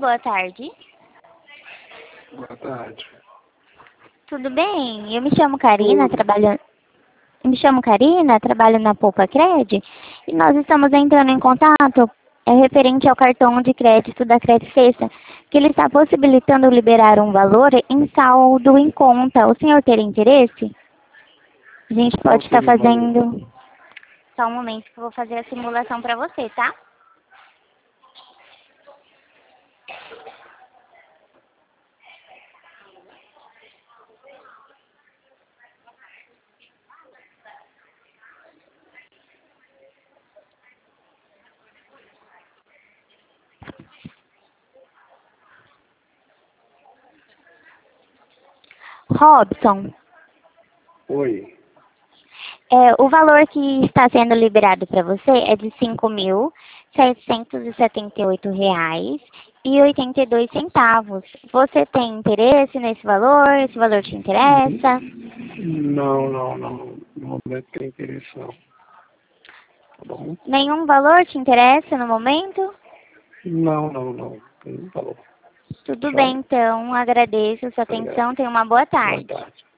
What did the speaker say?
boa tarde. Boa tarde. Tudo bem? Eu me chamo Karina, trabalho na Poupa Cred e nós estamos entrando em contato referente ao cartão de crédito da Cred Sexta, que ele está possibilitando liberar um valor em saldo em conta. O senhor ter interesse? A gente pode estar fazendo... Só um momento que eu vou fazer a simulação para você, tá? Robson, Oi. o valor que está sendo liberado para você é de R$ 5.778,82. Você tem interesse nesse valor? Esse valor te interessa? Não. No momento tem interesse não. Tá bom? Nenhum valor te interessa no momento? Não. Tem valor. Tudo Tchau. bem, então. Agradeço a sua Obrigado. atenção. Tenha uma boa Boa tarde. tarde.